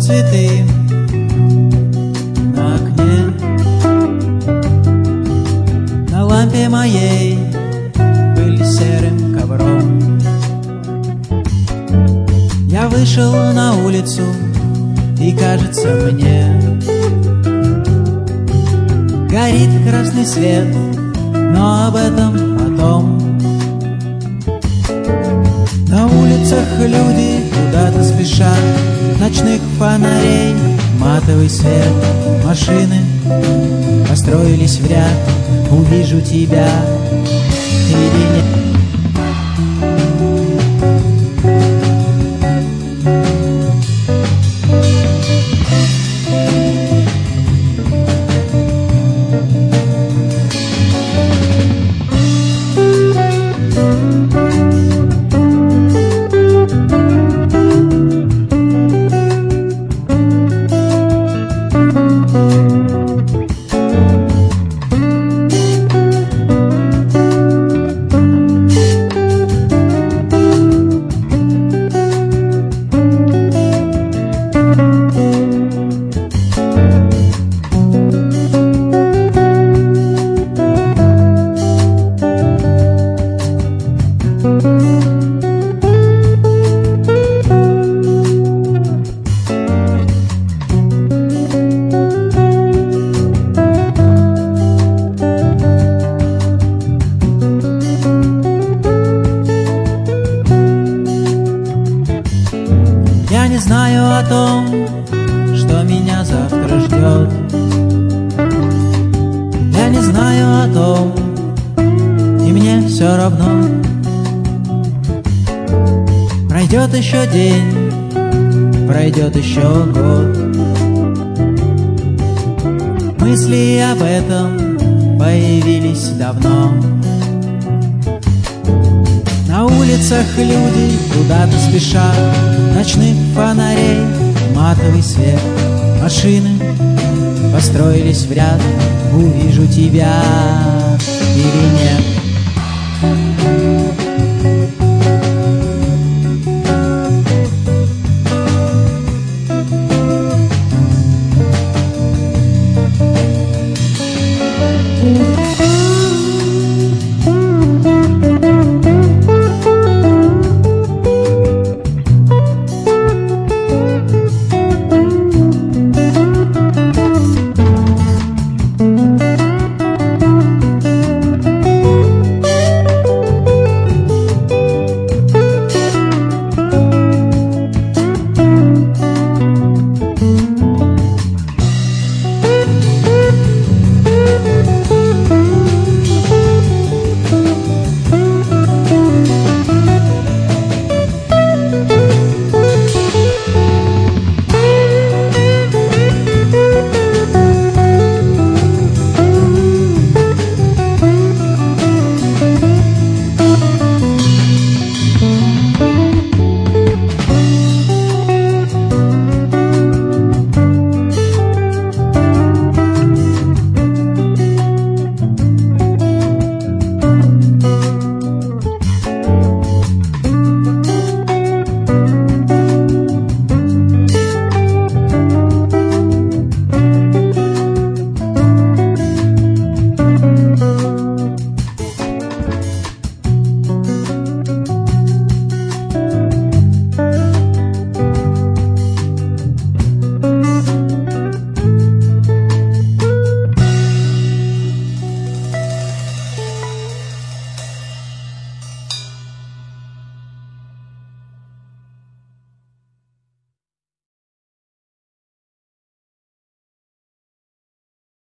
цветы на окне. На лампе моей пыль серым ковром. Я вышел на улицу, и кажется мне, горит красный свет, но об этом потом. На улицах люди куда-то спешат, ночных фонарей матовый свет. Машины построились в ряд, увижу тебя или нет. Я не знаю о том, что меня завтра ждет. Я не знаю о том, и мне все равно. Пройдет еще день, пройдет еще год. Мысли об этом появились давно. На улицах люди куда-то спешат, ночных фонарей матовый свет. Машины построились в ряд, увижу тебя.